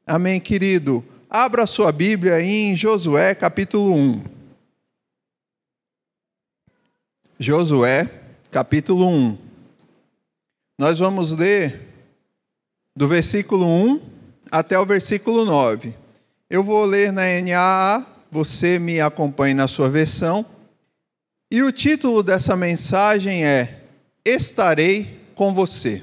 Amém, querido? Abra sua Bíblia aí em Josué, capítulo 1. Josué, capítulo 1. Nós vamos ler do versículo 1 até o versículo 9. Eu vou ler na NAA, você me acompanhe na sua versão. E o título dessa mensagem é: Estarei com você.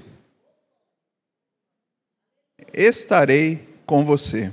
Estarei com você.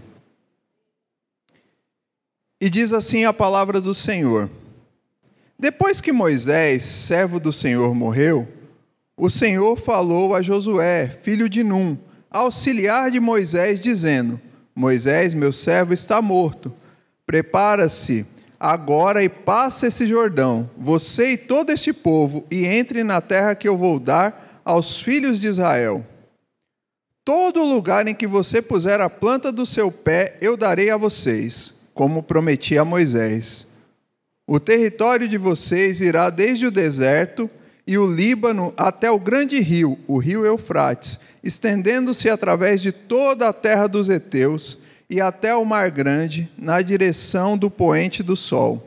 E diz assim a palavra do Senhor: Depois que Moisés, servo do Senhor, morreu, o Senhor falou a Josué, filho de Num, auxiliar de Moisés, dizendo: Moisés, meu servo, está morto. Prepara-se agora e passa esse Jordão, você e todo este povo, e entre na terra que eu vou dar aos filhos de Israel. Todo lugar em que você puser a planta do seu pé, eu darei a vocês, como prometi a Moisés. O território de vocês irá desde o deserto e o Líbano até o grande rio, o rio Eufrates, estendendo-se através de toda a terra dos heteus e até o Mar Grande, na direção do poente do sol.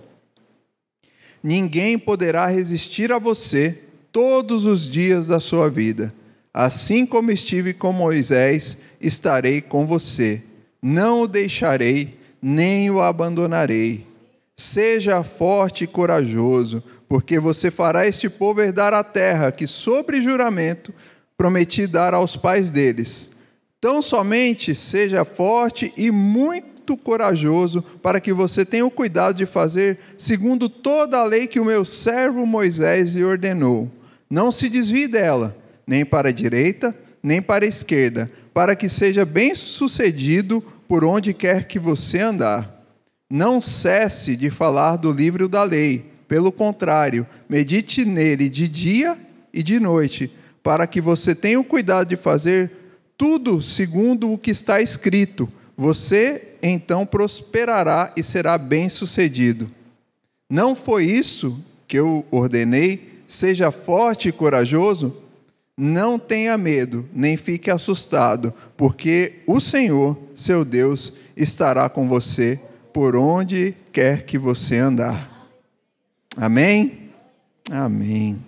Ninguém poderá resistir a você todos os dias da sua vida. Assim como estive com Moisés, estarei com você. Não o deixarei, nem o abandonarei. Seja forte e corajoso, porque você fará este povo herdar a terra que, sobre juramento, prometi dar aos pais deles. Tão somente seja forte e muito corajoso, para que você tenha o cuidado de fazer segundo toda a lei que o meu servo Moisés lhe ordenou. Não se desvie dela, nem para a direita, nem para a esquerda, para que seja bem-sucedido por onde quer que você andar. Não cesse de falar do livro da lei. Pelo contrário, medite nele de dia e de noite, para que você tenha o cuidado de fazer tudo segundo o que está escrito. Você então prosperará e será bem-sucedido. Não foi isso que eu ordenei? Seja forte e corajoso. Não tenha medo, nem fique assustado, porque o Senhor, seu Deus, estará com você por onde quer que você andar. Amém? Amém.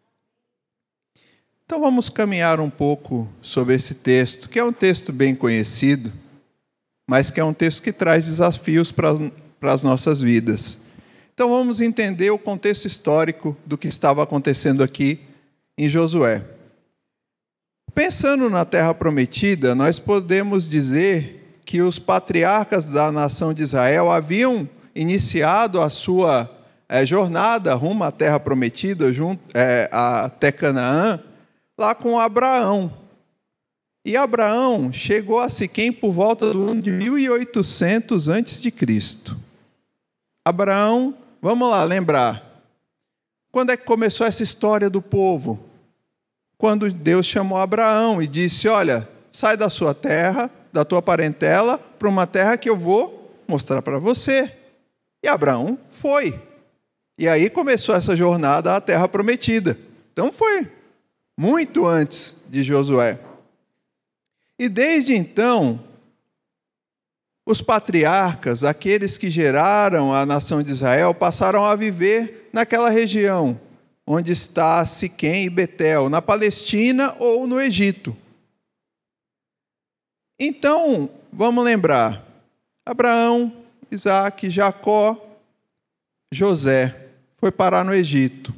Então vamos caminhar um pouco sobre esse texto, que é um texto bem conhecido, mas que é um texto que traz desafios para as nossas vidas. Então vamos entender o contexto histórico do que estava acontecendo aqui em Josué. Pensando na Terra Prometida, nós podemos dizer que os patriarcas da nação de Israel haviam iniciado a sua jornada rumo à Terra Prometida, até Canaã, lá com Abraão. E Abraão chegou a Siquém por volta do ano de 1800 a.C. Abraão, vamos lá lembrar, quando é que começou essa história do povo? Quando Deus chamou Abraão e disse: olha, sai da sua terra, da tua parentela, para uma terra que eu vou mostrar para você. E Abraão foi. E aí começou essa jornada à Terra Prometida. Então foi muito antes de Josué. E desde então, os patriarcas, aqueles que geraram a nação de Israel, passaram a viver naquela região onde está Siquém e Betel, na Palestina ou no Egito. Então, vamos lembrar: Abraão, Isaac, Jacó, José foi parar no Egito.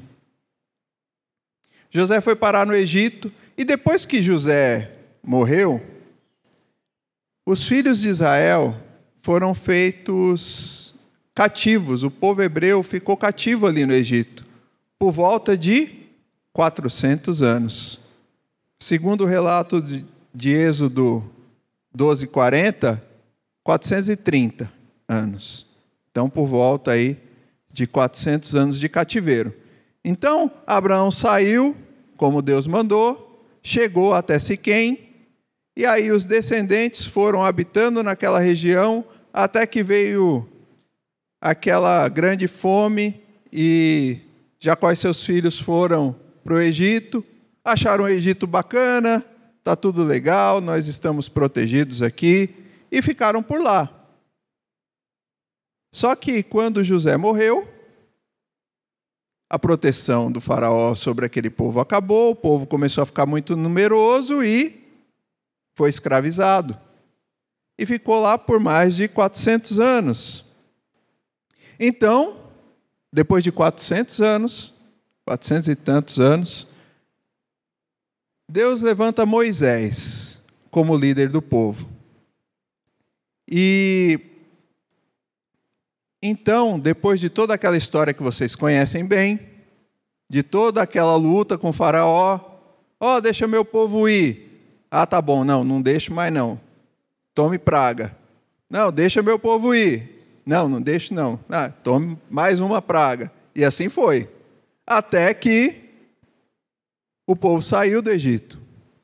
José foi parar no Egito, e depois que José morreu, os filhos de Israel foram feitos cativos. O povo hebreu ficou cativo ali no Egito por volta de 400 anos. Segundo o relato de Êxodo 12:40, 430 anos. Então, por volta aí de 400 anos de cativeiro. Então, Abraão saiu, como Deus mandou, chegou até Siquém, e aí os descendentes foram habitando naquela região, até que veio aquela grande fome, e Jacó e seus filhos foram para o Egito, acharam o Egito bacana, está tudo legal, nós estamos protegidos aqui, e ficaram por lá. Só que quando José morreu, a proteção do faraó sobre aquele povo acabou, o povo começou a ficar muito numeroso e foi escravizado. E ficou lá por mais de 400 anos. Então, depois de 400 anos, 400 e tantos anos, Deus levanta Moisés como líder do povo. E então, depois de toda aquela história que vocês conhecem bem, de toda aquela luta com o faraó, deixa meu povo ir. Ah, tá bom, não deixo mais não. Tome praga. Não, deixa meu povo ir. Não deixo não. Tome mais uma praga. E assim foi. Até que o povo saiu do Egito.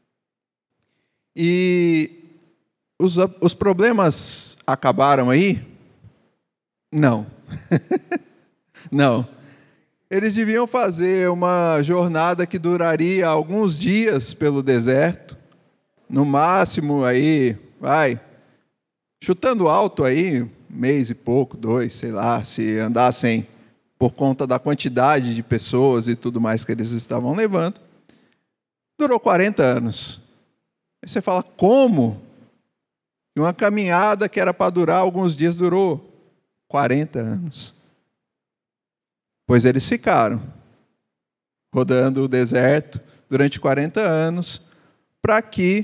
E os problemas acabaram aí? Não. Não. Eles deviam fazer uma jornada que duraria alguns dias pelo deserto. No máximo aí, chutando alto aí, mês e pouco, 2, sei lá, se andassem por conta da quantidade de pessoas e tudo mais que eles estavam levando. Durou 40 anos. Aí você fala, como? E uma caminhada que era para durar alguns dias durou 40 anos. Pois eles ficaram rodando o deserto durante 40 anos para que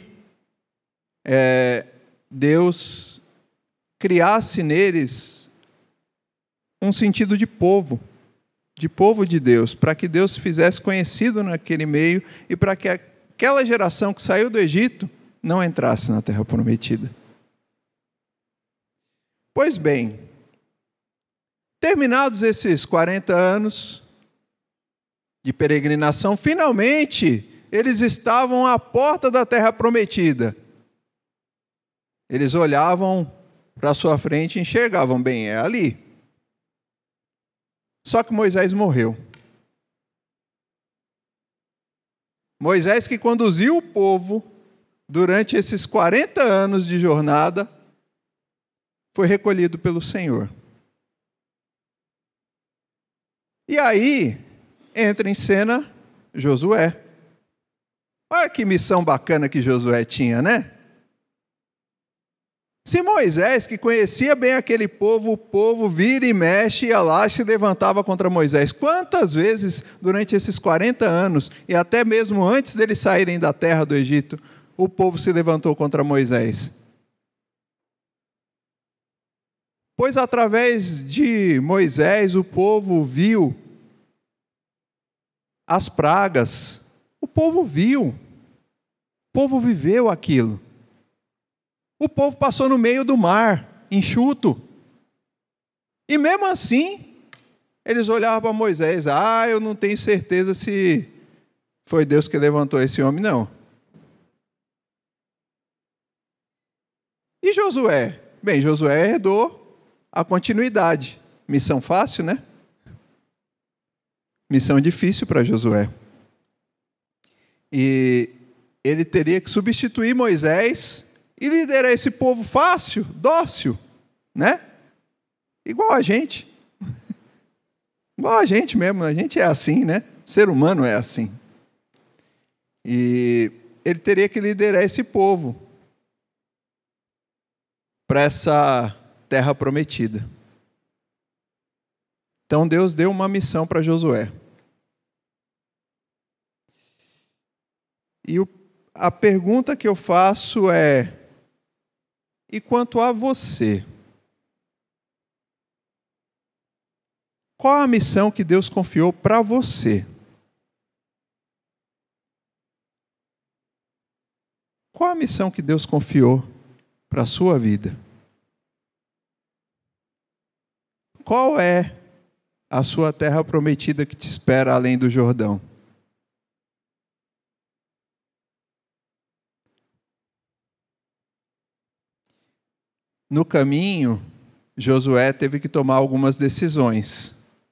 Deus criasse neles um sentido de povo de Deus, para que Deus se fizesse conhecido naquele meio e para que aquela geração que saiu do Egito não entrasse na Terra Prometida. Pois bem, terminados esses 40 anos de peregrinação, finalmente eles estavam à porta da Terra Prometida. Eles olhavam para a sua frente e enxergavam bem, é ali. Só que Moisés morreu. Moisés que conduziu o povo durante esses 40 anos de jornada, foi recolhido pelo Senhor. E aí, entra em cena Josué. Olha que missão bacana que Josué tinha, né? Se Moisés, que conhecia bem aquele povo, o povo vira e mexe, ia lá e se levantava contra Moisés. Quantas vezes, durante esses 40 anos, e até mesmo antes deles saírem da terra do Egito, o povo se levantou contra Moisés? Pois através de Moisés, o povo viu as pragas. O povo viu. O povo viveu aquilo. O povo passou no meio do mar, enxuto. E mesmo assim, eles olhavam para Moisés. Eu não tenho certeza se foi Deus que levantou esse homem, não. E Josué? Bem, Josué herdou a continuidade. Missão fácil, né? Missão difícil para Josué. E ele teria que substituir Moisés e liderar esse povo fácil, dócil, né? Igual a gente. Igual a gente mesmo, a gente é assim, né? O ser humano é assim. E ele teria que liderar esse povo para essa terra prometida. Então Deus deu uma missão para Josué. E a pergunta que eu faço é: e quanto a você? Qual a missão que Deus confiou para você? Qual a missão que Deus confiou para a sua vida? Qual é a sua terra prometida que te espera além do Jordão? No caminho, Josué teve que tomar algumas decisões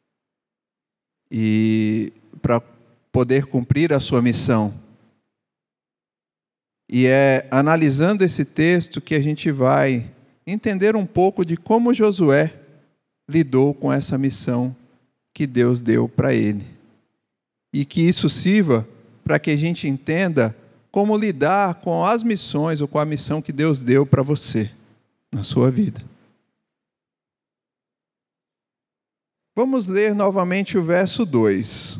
e para poder cumprir a sua missão. E é analisando esse texto que a gente vai entender um pouco de como Josué lidou com essa missão que Deus deu para ele. E que isso sirva para que a gente entenda como lidar com as missões ou com a missão que Deus deu para você na sua vida. Vamos ler novamente o verso 2.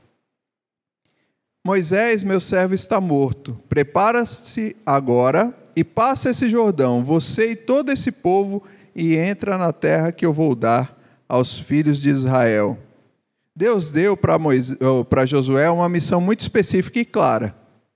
Moisés, meu servo, está morto. Prepara-se agora e passa esse Jordão, você e todo esse povo, e entra na terra que eu vou dar aos filhos de Israel. Deus deu para Josué uma missão muito específica e clara.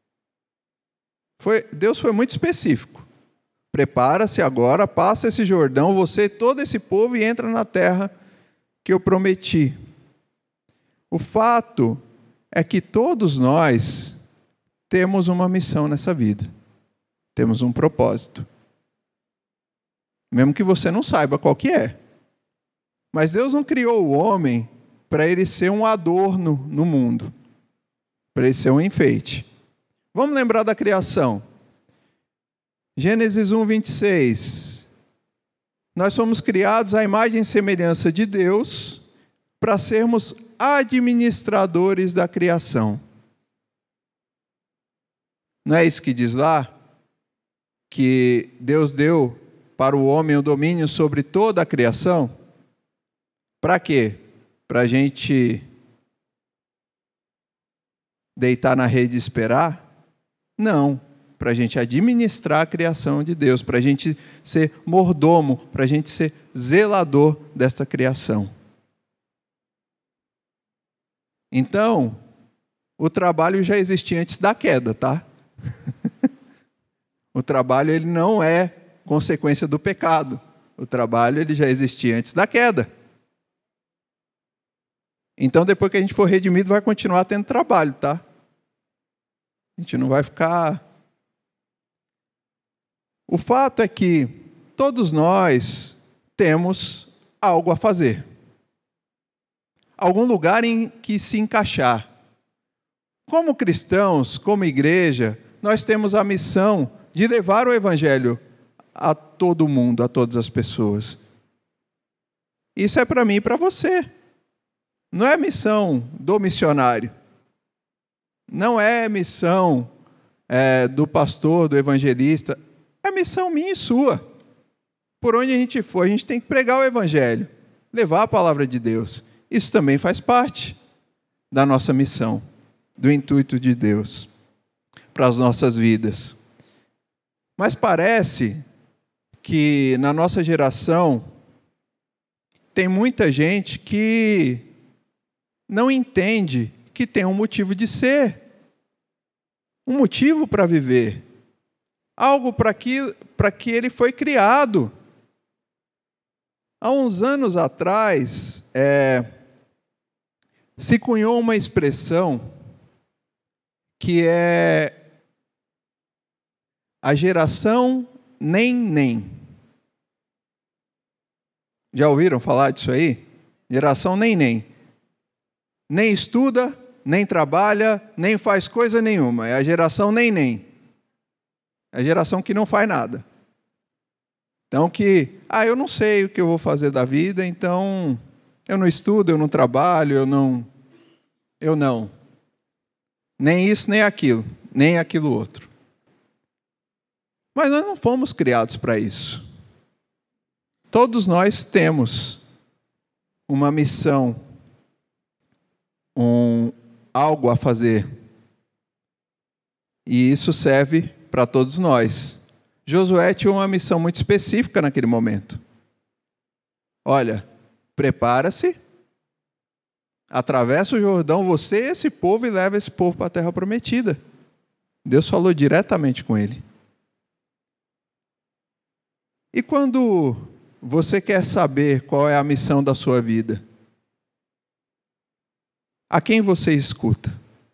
Deus foi muito específico. Prepara-se agora, passa esse Jordão, você e todo esse povo, e entra na terra que eu prometi. O fato é que todos nós temos uma missão nessa vida. Temos um propósito. Mesmo que você não saiba qual que é. Mas Deus não criou o homem para ele ser um adorno no mundo. Para ele ser um enfeite. Vamos lembrar da criação. Gênesis 1, 26. Nós fomos criados à imagem e semelhança de Deus para sermos administradores da criação. Não é isso que diz lá? Que Deus deu para o homem o domínio sobre toda a criação? Para quê? Para a gente deitar na rede e esperar? Não. Para a gente administrar a criação de Deus, para a gente ser mordomo, para a gente ser zelador desta criação. Então, o trabalho já existia antes da queda, tá? O trabalho ele não é consequência do pecado. O trabalho ele já existia antes da queda. Então, depois que a gente for redimido, vai continuar tendo trabalho, tá? A gente não vai ficar... O fato é que todos nós temos algo a fazer. Algum lugar em que se encaixar. Como cristãos, como igreja, nós temos a missão de levar o evangelho a todo mundo, a todas as pessoas. Isso é para mim e para você. Não é missão do missionário. Não é missão do pastor, do evangelista. É missão minha e sua. Por onde a gente for, a gente tem que pregar o evangelho, levar a palavra de Deus. Isso também faz parte da nossa missão, do intuito de Deus para as nossas vidas. Mas parece que na nossa geração tem muita gente que não entende que tem um motivo de ser, um motivo para viver, algo para que ele foi criado. Há uns anos atrás, se cunhou uma expressão que é a geração nem. Já ouviram falar disso aí? Geração nem. Nem estuda, nem trabalha, nem faz coisa nenhuma. É a geração nem. É a geração que não faz nada. Então eu não sei o que eu vou fazer da vida, então eu não estudo, eu não trabalho, eu não. Nem isso, nem aquilo outro. Mas nós não fomos criados para isso. Todos nós temos uma missão, algo a fazer. E isso serve para todos nós. Josué tinha uma missão muito específica naquele momento. Olha, prepara-se, atravessa o Jordão, você e esse povo, e leva esse povo para a terra prometida. Deus falou diretamente com ele. E quando você quer saber qual é a missão da sua vida, a quem você escuta?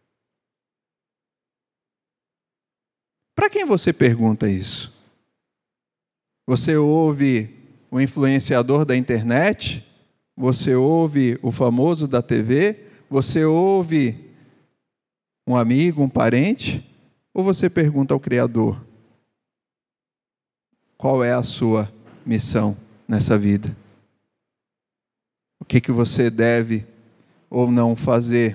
Para quem você pergunta isso? Você ouve o influenciador da internet? Você ouve o famoso da TV? Você ouve um amigo, um parente? Ou você pergunta ao Criador? Qual é a sua missão nessa vida. O que você deve ou não fazer?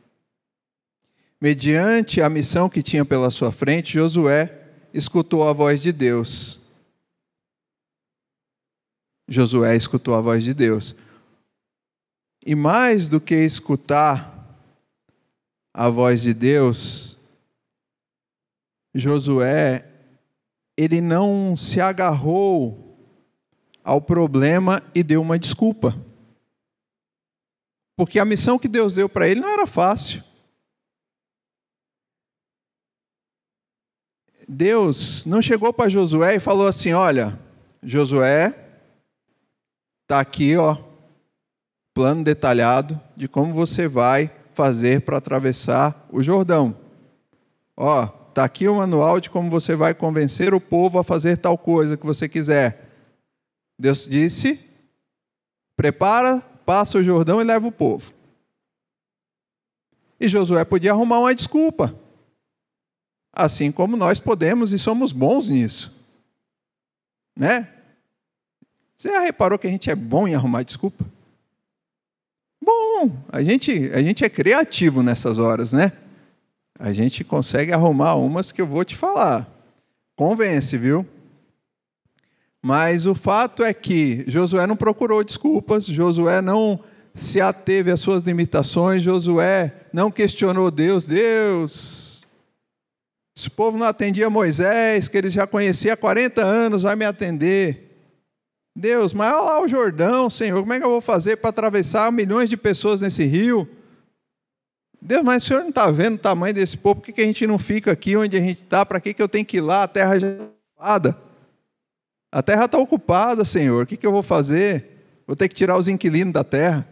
Mediante a missão que tinha pela sua frente, Josué escutou a voz de Deus. Josué escutou a voz de Deus. E mais do que escutar a voz de Deus, Josué, ele não se agarrou ao problema e deu uma desculpa. Porque a missão que Deus deu para ele não era fácil. Deus não chegou para Josué e falou assim: olha, Josué, está aqui, plano detalhado de como você vai fazer para atravessar o Jordão. Está aqui o manual de como você vai convencer o povo a fazer tal coisa que você quiser. Deus disse: prepara, passa o Jordão e leva o povo. E Josué podia arrumar uma desculpa. Assim como nós podemos e somos bons nisso. Né? Você já reparou que a gente é bom em arrumar desculpa? Bom, a gente é criativo nessas horas, né? A gente consegue arrumar umas que eu vou te falar. Convence, viu? Mas o fato é que Josué não procurou desculpas, Josué não se ateve às suas limitações, Josué não questionou Deus. Se o povo não atendia Moisés, que eles já conheciam há 40 anos, vai me atender. Deus, mas olha lá o Jordão, Senhor, como é que eu vou fazer para atravessar milhões de pessoas nesse rio? Deus, mas o Senhor não está vendo o tamanho desse povo, por que a gente não fica aqui onde a gente está? Para que eu tenho que ir lá? A terra já está ocupada. A terra está ocupada, Senhor, o que eu vou fazer? Vou ter que tirar os inquilinos da terra.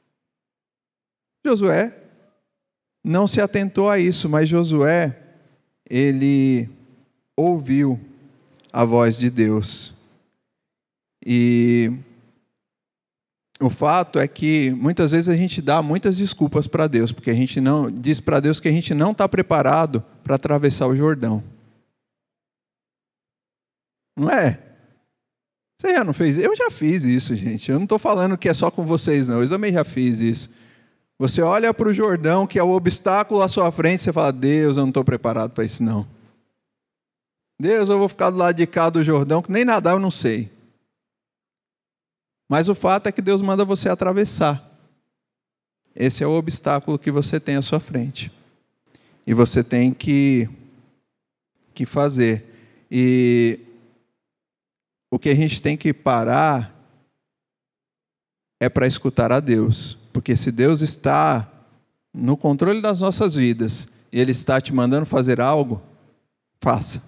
Josué não se atentou a isso, mas Josué, ele ouviu a voz de Deus. E o fato é que muitas vezes a gente dá muitas desculpas para Deus, porque a gente não diz para Deus que a gente não está preparado para atravessar o Jordão. Não é? Você já não fez? Eu já fiz isso, gente. Eu não estou falando que é só com vocês, não. Eu também já fiz isso. Você olha para o Jordão, que é o obstáculo à sua frente, você fala: Deus, eu não estou preparado para isso, não. Deus, eu vou ficar do lado de cá do Jordão, que nem nadar eu não sei. Mas o fato é que Deus manda você atravessar. Esse é o obstáculo que você tem à sua frente. E você tem que fazer. E o que a gente tem que parar é para escutar a Deus. Porque se Deus está no controle das nossas vidas e Ele está te mandando fazer algo, faça.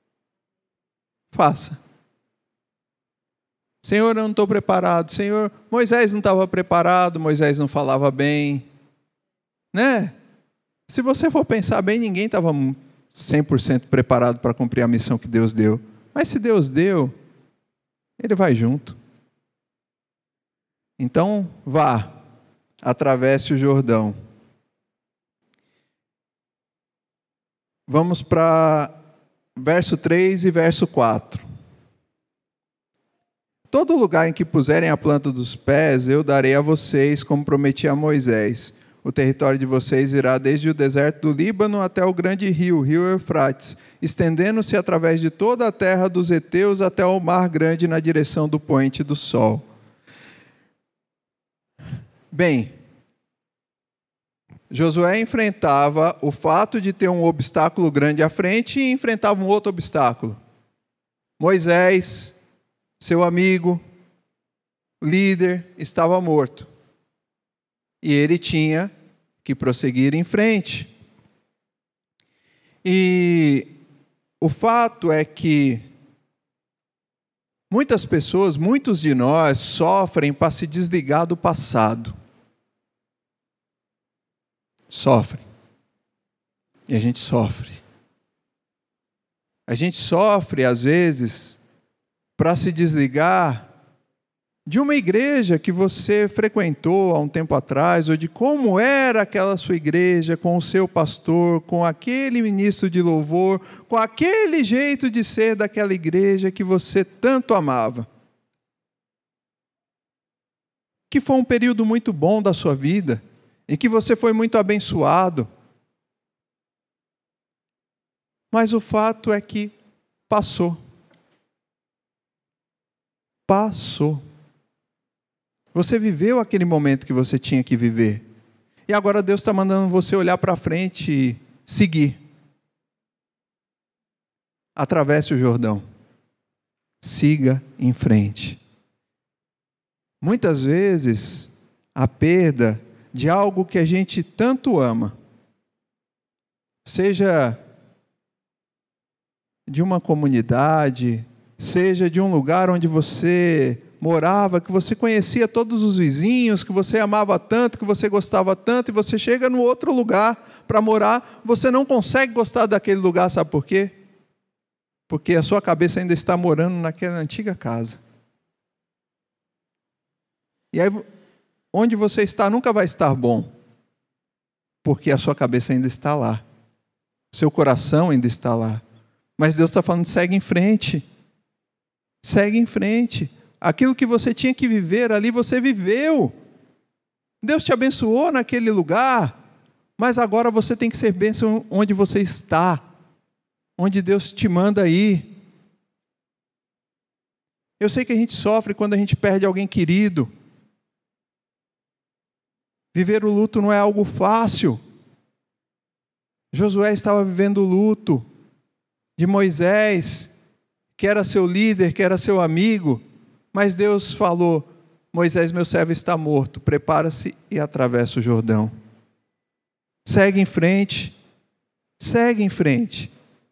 Faça. Senhor, eu não estou preparado. Senhor, Moisés não estava preparado, Moisés não falava bem. Né? Se você for pensar bem, ninguém estava 100% preparado para cumprir a missão que Deus deu. Mas se Deus deu, Ele vai junto. Então, vá, atravesse o Jordão. Vamos para verso 3 e verso 4. Todo lugar em que puserem a planta dos pés, eu darei a vocês, como prometi a Moisés. O território de vocês irá desde o deserto do Líbano até o grande rio, o rio Eufrates, estendendo-se através de toda a terra dos heteus até o mar grande na direção do poente do sol. Bem, Josué enfrentava o fato de ter um obstáculo grande à frente e enfrentava um outro obstáculo. Moisés, seu amigo, líder, estava morto. E ele tinha que prosseguir em frente. E o fato é que muitas pessoas, muitos de nós, sofrem para se desligar do passado. Sofrem. E a gente sofre. A gente sofre, às vezes, para se desligar de uma igreja que você frequentou há um tempo atrás, ou de como era aquela sua igreja, com o seu pastor, com aquele ministro de louvor, com aquele jeito de ser daquela igreja que você tanto amava. que foi um período muito bom da sua vida, em que você foi muito abençoado. Mas o fato é que passou. Passou. Você viveu aquele momento que você tinha que viver. E agora Deus está mandando você olhar para frente e seguir. Atravesse o Jordão. Siga em frente. Muitas vezes, a perda de algo que a gente tanto ama, seja de uma comunidade, seja de um lugar onde você morava, que você conhecia todos os vizinhos, que você amava tanto, que você gostava tanto, e você chega no outro lugar para morar, você não consegue gostar daquele lugar, sabe por quê? Porque a sua cabeça ainda está morando naquela antiga casa. E aí, onde você está nunca vai estar bom, porque a sua cabeça ainda está lá, seu coração ainda está lá. Mas Deus está falando, segue em frente. Segue em frente. Aquilo que você tinha que viver ali, você viveu. Deus te abençoou naquele lugar, mas agora você tem que ser bênção onde você está, onde Deus te manda ir. Eu sei que a gente sofre quando a gente perde alguém querido. Viver o luto não é algo fácil. Josué estava vivendo o luto de Moisés, que era seu líder, que era seu amigo, mas Deus falou, Moisés, meu servo está morto, prepara-se e atravessa o Jordão. Segue em frente, segue em frente.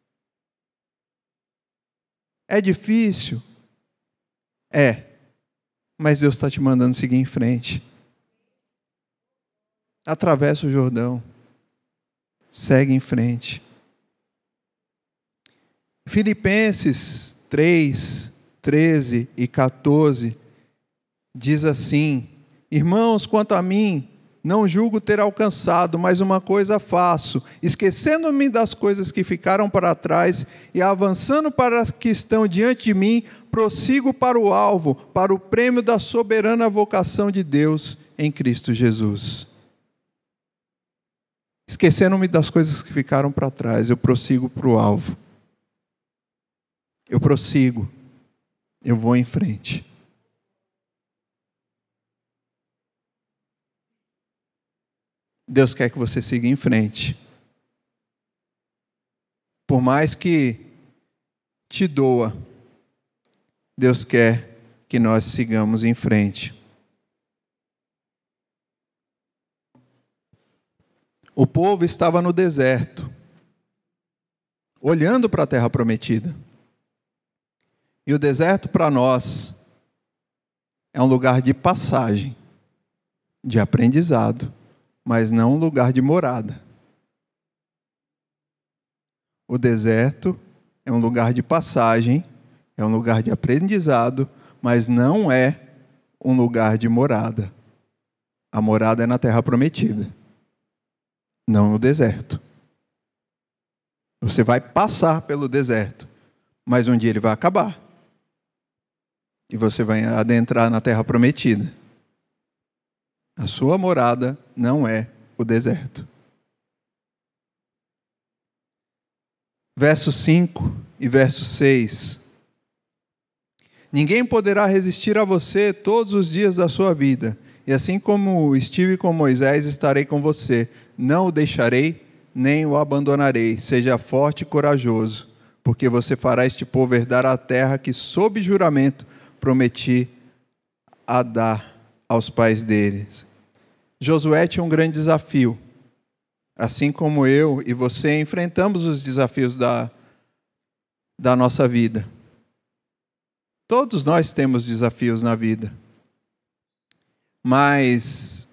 É difícil? É, mas Deus está te mandando seguir em frente. Atravessa o Jordão, segue em frente. Filipenses 3, 13 e 14 diz assim: irmãos, quanto a mim, não julgo ter alcançado, mas uma coisa faço, esquecendo-me das coisas que ficaram para trás e avançando para as que estão diante de mim, prossigo para o alvo, para o prêmio da soberana vocação de Deus em Cristo Jesus. Esquecendo-me das coisas que ficaram para trás, eu prossigo para o alvo. Eu prossigo. Eu vou em frente. Deus quer que você siga em frente. Por mais que te doa, Deus quer que nós sigamos em frente. O povo estava no deserto, olhando para a terra prometida. E o deserto para nós é um lugar de passagem, de aprendizado, mas não um lugar de morada. O deserto é um lugar de passagem, é um lugar de aprendizado, mas não é um lugar de morada. A morada é na terra prometida, não no deserto. Você vai passar pelo deserto, mas um dia ele vai acabar. E você vai adentrar na terra prometida. A sua morada não é o deserto. Verso 5 e verso 6. Ninguém poderá resistir a você todos os dias da sua vida. E assim como estive com Moisés, estarei com você. Não o deixarei, nem o abandonarei. Seja forte e corajoso, porque você fará este povo herdar a terra que, sob juramento, prometi a dar aos pais deles. Josué tinha um grande desafio. Assim como eu e você enfrentamos os desafios da nossa vida. Todos nós temos desafios na vida. Mas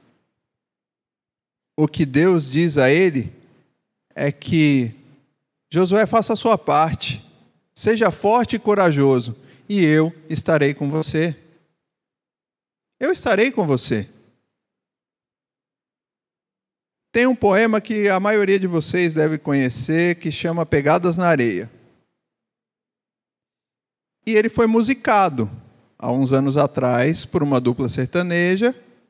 o que Deus diz a ele é que Josué, faça a sua parte. Seja forte e corajoso. E eu estarei com você. Eu estarei com você. Tem um poema que a maioria de vocês deve conhecer, que chama Pegadas na Areia. E ele foi musicado, há uns anos atrás, por uma dupla sertaneja,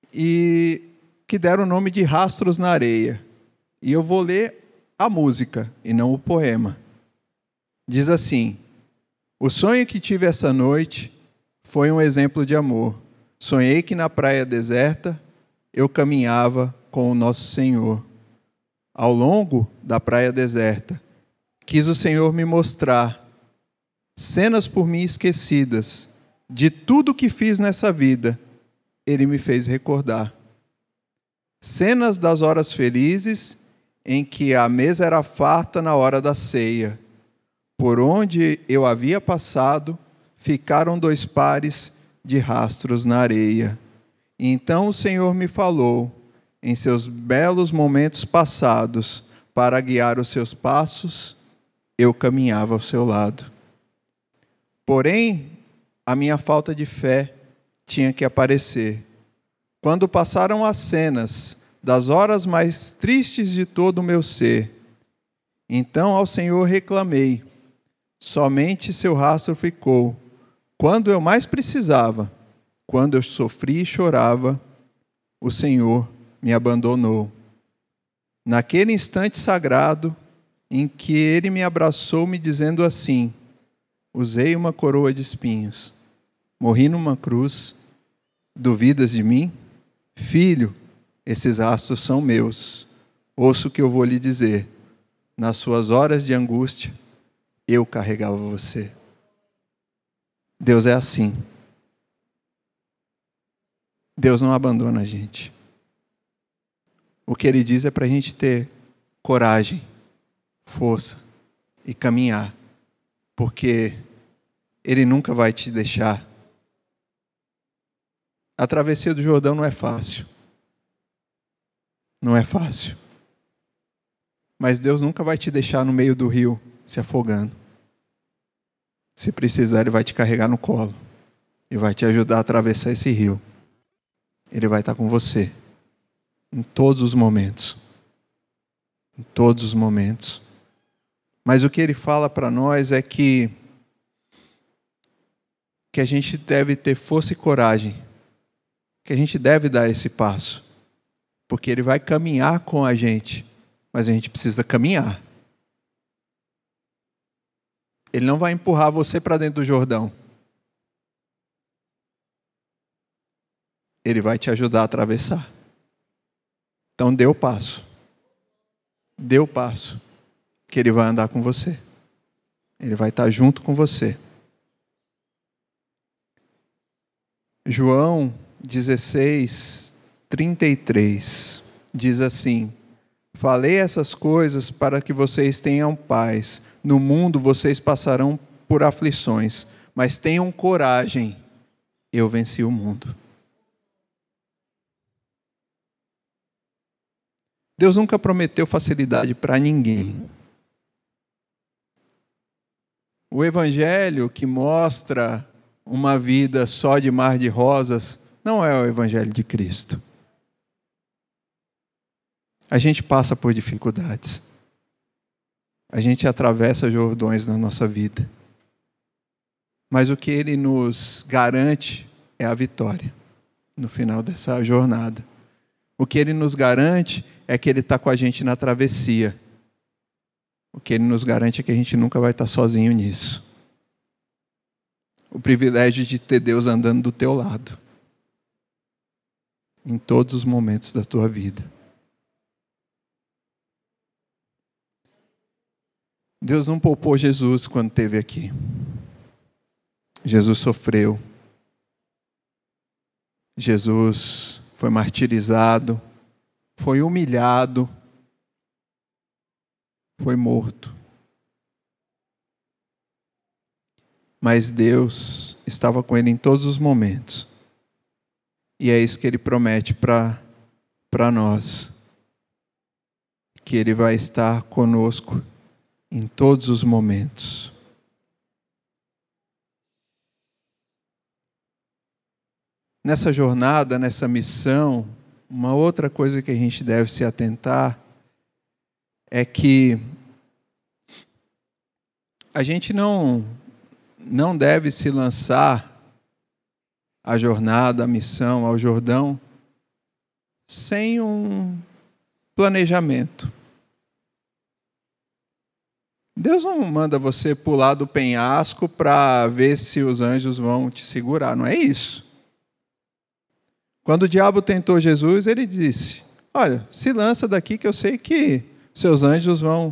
e que deram o nome de Rastros na Areia. E eu vou ler a música e não o poema. Diz assim: o sonho que tive essa noite foi um exemplo de amor. Sonhei que na praia deserta eu caminhava com o nosso Senhor. Ao longo da praia deserta, quis o Senhor me mostrar cenas por mim esquecidas de tudo que fiz nessa vida. Ele me fez recordar. Cenas das horas felizes em que a mesa era farta na hora da ceia. Por onde eu havia passado, ficaram 2 pares de rastros na areia. E então o Senhor me falou, em seus belos momentos passados, para guiar os seus passos, eu caminhava ao seu lado. Porém, a minha falta de fé tinha que aparecer. Quando passaram as cenas das horas mais tristes de todo o meu ser, então ao Senhor reclamei. Somente seu rastro ficou. Quando eu mais precisava, quando eu sofri e chorava, o Senhor me abandonou. Naquele instante sagrado em que Ele me abraçou, me dizendo assim: usei uma coroa de espinhos, morri numa cruz, duvidas de mim? Filho, esses rastros são meus. Ouça o que eu vou lhe dizer. Nas suas horas de angústia, eu carregava você. Deus é assim. Deus não abandona a gente. O que Ele diz é para a gente ter coragem, força e caminhar, porque Ele nunca vai te deixar. A travessia do Jordão não é fácil. Não é fácil. Mas Deus nunca vai te deixar no meio do rio se afogando. Se precisar, Ele vai te carregar no colo e vai te ajudar a atravessar esse rio. Ele vai estar com você em todos os momentos. Em todos os momentos. Mas o que Ele fala para nós é que a gente deve ter força e coragem, que a gente deve dar esse passo, porque Ele vai caminhar com a gente, mas a gente precisa caminhar. Ele não vai empurrar você para dentro do Jordão. Ele vai te ajudar a atravessar. Então dê o passo. Dê o passo, que Ele vai andar com você. Ele vai estar junto com você. João 16:33 diz assim: falei essas coisas para que vocês tenham paz. No mundo vocês passarão por aflições, mas tenham coragem. Eu venci o mundo. Deus nunca prometeu facilidade para ninguém. O evangelho que mostra uma vida só de mar de rosas não é o evangelho de Cristo. A gente passa por dificuldades. A gente atravessa Jordões na nossa vida. Mas o que Ele nos garante é a vitória no final dessa jornada. O que Ele nos garante é que Ele está com a gente na travessia. O que Ele nos garante é que a gente nunca vai estar sozinho nisso. O privilégio de ter Deus andando do teu lado. Em todos os momentos da tua vida. Deus não poupou Jesus quando esteve aqui. Jesus sofreu. Jesus foi martirizado. Foi humilhado. Foi morto. Mas Deus estava com ele em todos os momentos. E é isso que Ele promete para nós. Que Ele vai estar conosco em todos os momentos. Nessa jornada, nessa missão, uma outra coisa que a gente deve se atentar é que a gente não deve se lançar à jornada, à missão, ao Jordão, sem um planejamento. Deus não manda você pular do penhasco para ver se os anjos vão te segurar, não é isso. Quando o diabo tentou Jesus, ele disse: olha, se lança daqui que eu sei que seus anjos vão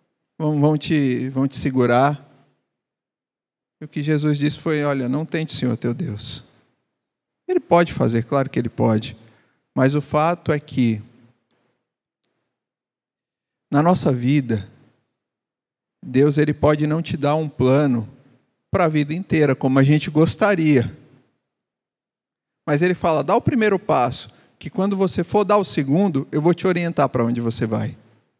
te segurar. E o que Jesus disse foi: olha, não tente o Senhor teu Deus. Ele pode fazer, claro que ele pode. Mas o fato é que, na nossa vida, Deus ele pode não te dar um plano para a vida inteira, como a gente gostaria. Mas ele fala: dá o primeiro passo, que quando você for dar o segundo, eu vou te orientar para onde você vai.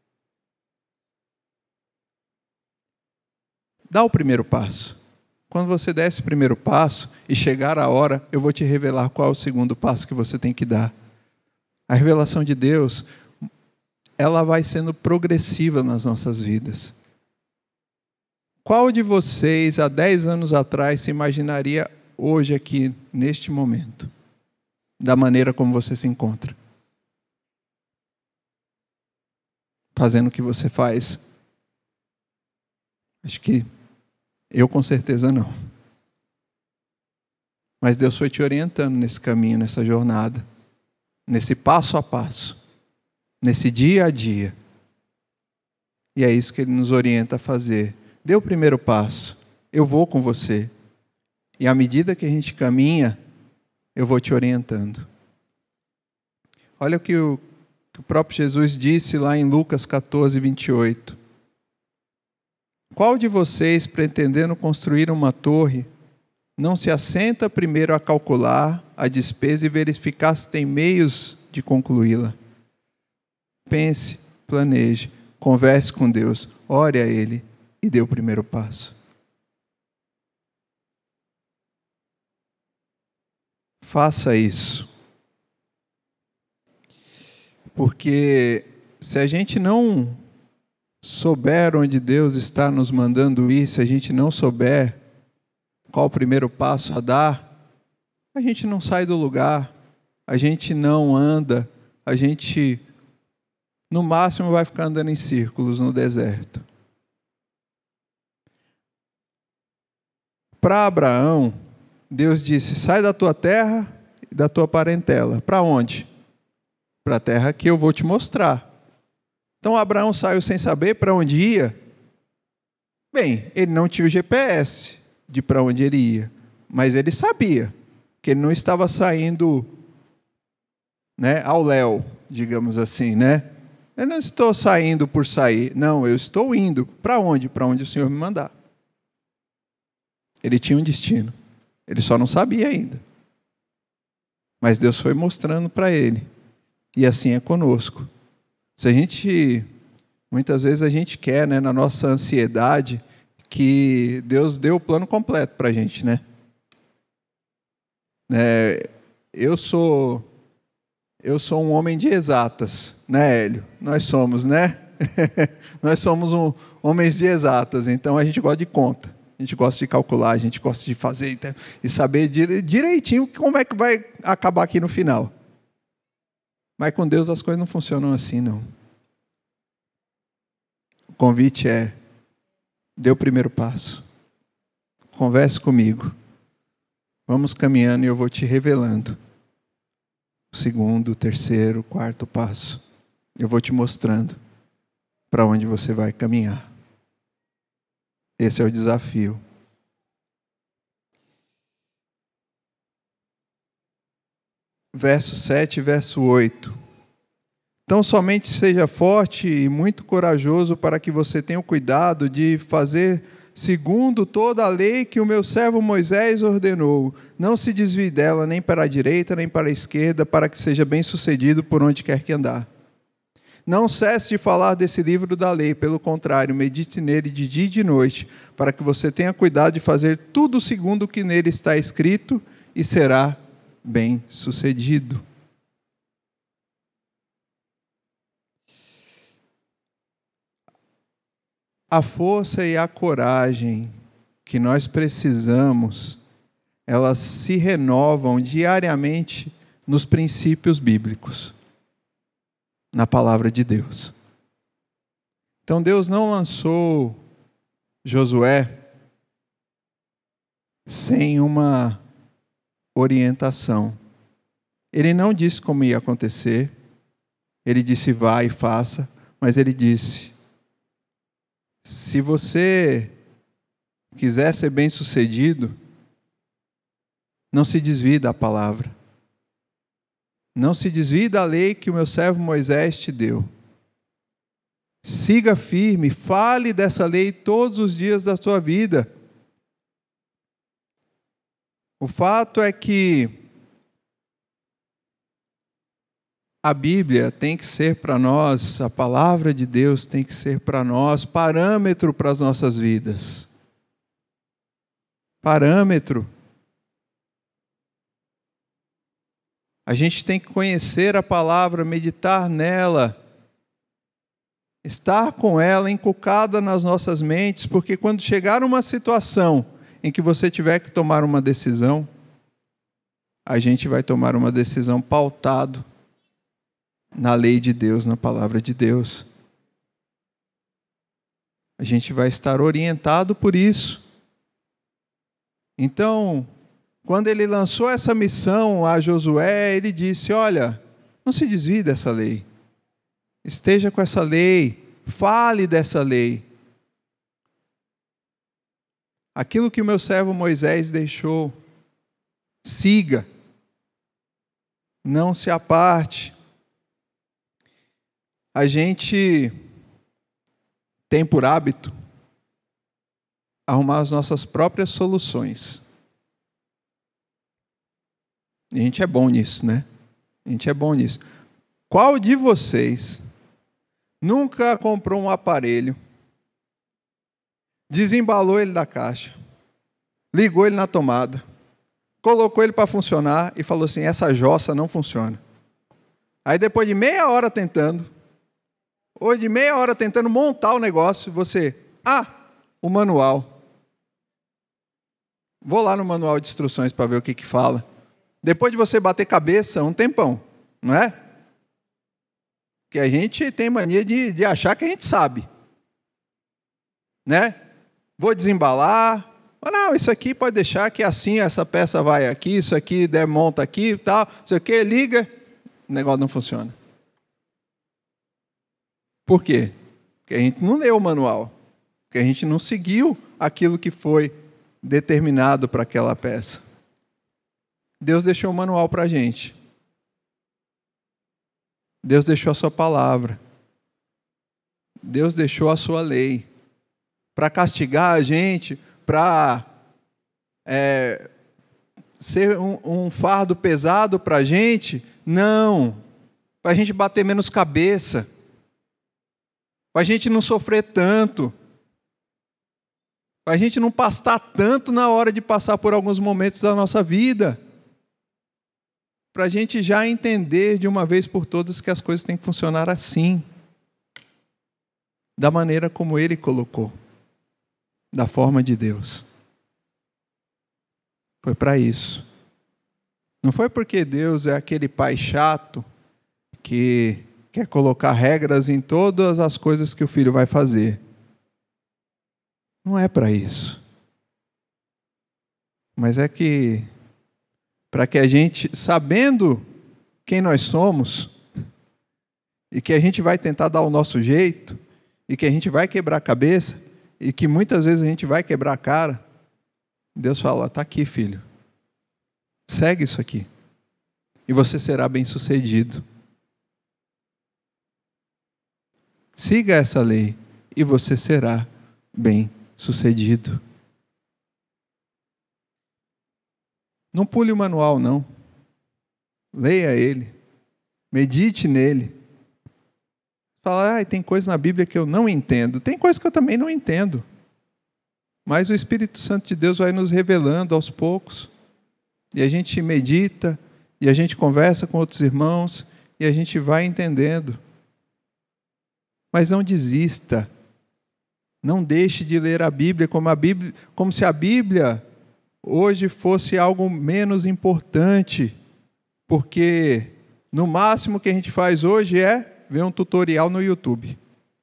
Dá o primeiro passo. Quando você der esse primeiro passo e chegar a hora, eu vou te revelar qual é o segundo passo que você tem que dar. A revelação de Deus, ela vai sendo progressiva nas nossas vidas. Qual de vocês, há 10 anos atrás, se imaginaria hoje aqui, neste momento, da maneira como você se encontra? Fazendo o que você faz? Acho que eu com certeza não. Mas Deus foi te orientando nesse caminho, nessa jornada, nesse passo a passo, nesse dia a dia. E é isso que Ele nos orienta a fazer. Dê o primeiro passo, eu vou com você. E à medida que a gente caminha, eu vou te orientando. Olha o que o próprio Jesus disse lá em Lucas 14, 28. Qual de vocês, pretendendo construir uma torre, não se assenta primeiro a calcular a despesa e verificar se tem meios de concluí-la? Pense, planeje, converse com Deus, ore a Ele e dê o primeiro passo. Faça isso. Porque se a gente não souber onde Deus está nos mandando ir, se a gente não souber qual o primeiro passo a dar, a gente não sai do lugar, a gente não anda, a gente, no máximo, vai ficar andando em círculos no deserto. Para Abraão, Deus disse: sai da tua terra e da tua parentela. Para onde? Para a terra que eu vou te mostrar. Então Abraão saiu sem saber para onde ia. Bem, ele não tinha o GPS de para onde ele ia, mas ele sabia que ele não estava saindo, ao léu, digamos assim, Eu não estou saindo por sair, não, eu estou indo. Para onde? Para onde o Senhor me mandar. Ele tinha um destino, ele só não sabia ainda. Mas Deus foi mostrando para ele, e assim é conosco. Muitas vezes a gente quer, na nossa ansiedade, que Deus dê o plano completo para a gente, Eu sou um homem de exatas, Hélio? Nós somos, Nós somos homens de exatas, então a gente gosta de conta, a gente gosta de calcular, a gente gosta de fazer e saber direitinho como é que vai acabar aqui no final. Mas com Deus as coisas não funcionam assim, não. O convite é: dê o primeiro passo. Converse comigo. Vamos caminhando e eu vou te revelando o segundo, o terceiro, o quarto passo. Eu vou te mostrando para onde você vai caminhar. Esse é o desafio. Verso 7 e verso 8. Então somente seja forte e muito corajoso para que você tenha o cuidado de fazer segundo toda a lei que o meu servo Moisés ordenou. Não se desvie dela nem para a direita nem para a esquerda, para que seja bem-sucedido por onde quer que andar. Não cesse de falar desse livro da lei, pelo contrário, medite nele de dia e de noite, para que você tenha cuidado de fazer tudo segundo o que nele está escrito e será bem-sucedido. A força e a coragem que nós precisamos, elas se renovam diariamente nos princípios bíblicos. na palavra de Deus. Então Deus não lançou Josué sem uma orientação. Ele não disse como ia acontecer, ele disse vá e faça, mas ele disse: se você quiser ser bem-sucedido, não se desvie da palavra. Não se desvie da lei que o meu servo Moisés te deu. Siga firme, fale dessa lei todos os dias da sua vida. O fato é que a Bíblia tem que ser para nós, a palavra de Deus tem que ser para nós parâmetro para as nossas vidas. Parâmetro. A gente tem que conhecer a palavra, meditar nela, estar com ela inculcada nas nossas mentes, porque quando chegar uma situação em que você tiver que tomar uma decisão, a gente vai tomar uma decisão pautado na lei de Deus, na palavra de Deus. A gente vai estar orientado por isso. Então, quando ele lançou essa missão a Josué, ele disse: olha, não se desvie dessa lei. Esteja com essa lei, fale dessa lei. Aquilo que o meu servo Moisés deixou, siga. Não se aparte. A gente tem por hábito arrumar as nossas próprias soluções. A gente é bom nisso, né? A gente é bom nisso. Qual de vocês nunca comprou um aparelho, desembalou ele da caixa, ligou ele na tomada, colocou ele para funcionar e falou assim: essa jossa não funciona. Aí depois de meia hora tentando, ou de meia hora tentando montar o negócio, você, o manual. Vou lá no manual de instruções para ver o que fala. Depois de você bater cabeça um tempão, não é? Porque a gente tem mania de achar que a gente sabe. Né? Vou desembalar. Não, isso aqui pode deixar que assim essa peça vai aqui, isso aqui desmonta aqui e tal, isso aqui liga, o negócio não funciona. Por quê? Porque a gente não leu o manual. Porque a gente não seguiu aquilo que foi determinado para aquela peça. Deus deixou o manual para a gente. Deus deixou a sua palavra. Deus deixou a sua lei. Para castigar a gente, para ser um fardo pesado para a gente? Não. Para a gente bater menos cabeça. Para a gente não sofrer tanto. Para a gente não pastar tanto na hora de passar por alguns momentos da nossa vida. Para a gente já entender de uma vez por todas que as coisas têm que funcionar assim. Da maneira como Ele colocou. Da forma de Deus. Foi para isso. Não foi porque Deus é aquele pai chato que quer colocar regras em todas as coisas que o filho vai fazer. Não é para isso. Mas é que para que a gente, sabendo quem nós somos, e que a gente vai tentar dar o nosso jeito, e que a gente vai quebrar a cabeça, e que muitas vezes a gente vai quebrar a cara, Deus fala: está aqui, filho. Segue isso aqui. E você será bem-sucedido. Siga essa lei, e você será bem-sucedido. Não pule o manual, não. Leia ele. Medite nele. Fala: tem coisa na Bíblia que eu não entendo. Tem coisa que eu também não entendo. Mas o Espírito Santo de Deus vai nos revelando aos poucos. E a gente medita, e a gente conversa com outros irmãos, e a gente vai entendendo. Mas não desista. Não deixe de ler a Bíblia como se a Bíblia hoje fosse algo menos importante, porque no máximo que a gente faz hoje é ver um tutorial no YouTube.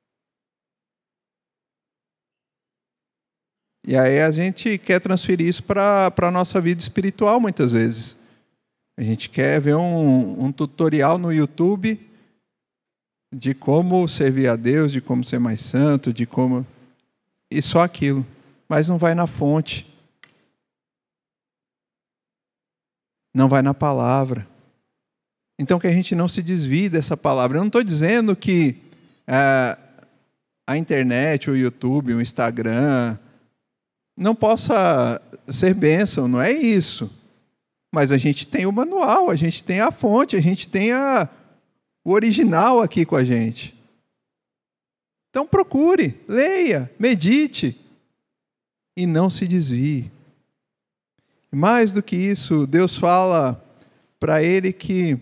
E aí a gente quer transferir isso para a nossa vida espiritual muitas vezes. A gente quer ver um tutorial no YouTube de como servir a Deus, de como ser mais santo, de como... E só aquilo. Mas não vai na fonte. Não vai na palavra. Então que a gente não se desvie dessa palavra. Eu não estou dizendo que a internet, o YouTube, o Instagram não possa ser bênção, não é isso. Mas a gente tem o manual, a gente tem a fonte, a gente tem o original aqui com a gente. Então procure, leia, medite e não se desvie. Mais do que isso, Deus fala para ele que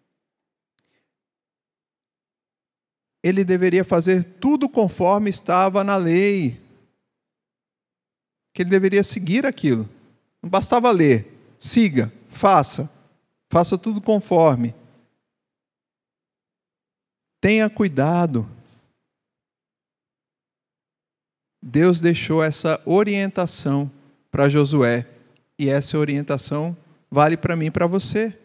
ele deveria fazer tudo conforme estava na lei. Que ele deveria seguir aquilo. Não bastava ler. Siga, faça. Faça tudo conforme. Tenha cuidado. Deus deixou essa orientação para Josué. E essa orientação vale para mim e para você.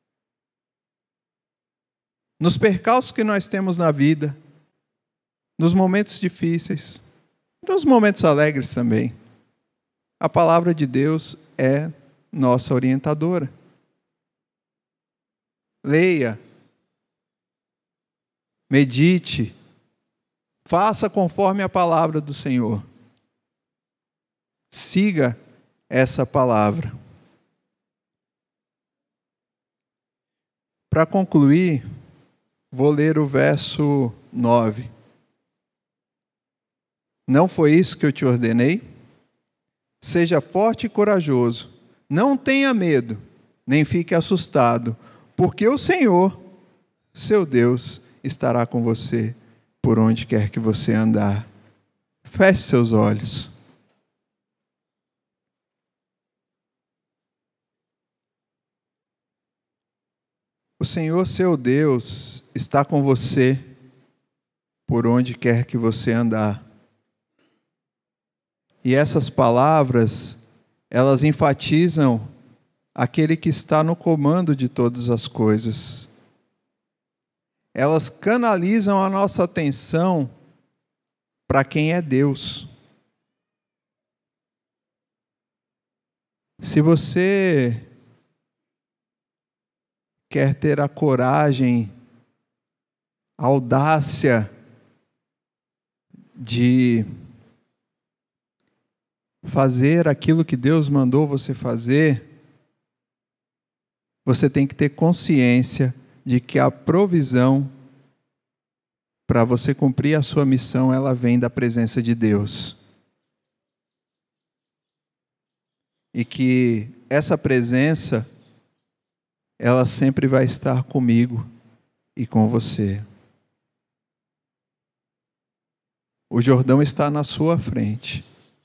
Nos percalços que nós temos na vida, nos momentos difíceis, nos momentos alegres também, a palavra de Deus é nossa orientadora. Leia, medite, faça conforme a palavra do Senhor. Siga essa palavra. Para concluir, vou ler o verso 9. Não foi isso que eu te ordenei? Seja forte e corajoso. Não tenha medo, nem fique assustado, porque o Senhor, seu Deus, estará com você por onde quer que você andar. Feche seus olhos. O Senhor, seu Deus, está com você por onde quer que você andar. E essas palavras, elas enfatizam aquele que está no comando de todas as coisas. Elas canalizam a nossa atenção para quem é Deus. Se você quer ter a coragem, a audácia de fazer aquilo que Deus mandou você fazer, você tem que ter consciência de que a provisão para você cumprir a sua missão, ela vem da presença de Deus. E que essa presença, ela sempre vai estar comigo e com você. O Jordão está na sua frente.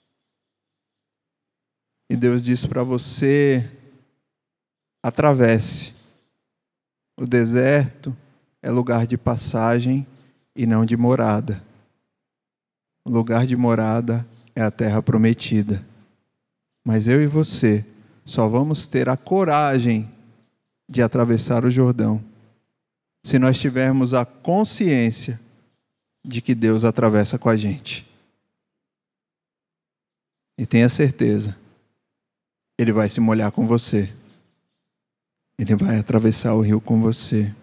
E Deus diz para você, atravesse. O deserto é lugar de passagem e não de morada. O lugar de morada é a terra prometida. Mas eu e você só vamos ter a coragem de atravessar o Jordão se nós tivermos a consciência de que Deus atravessa com a gente. E tenha certeza, Ele vai se molhar com você. Ele vai atravessar o rio com você.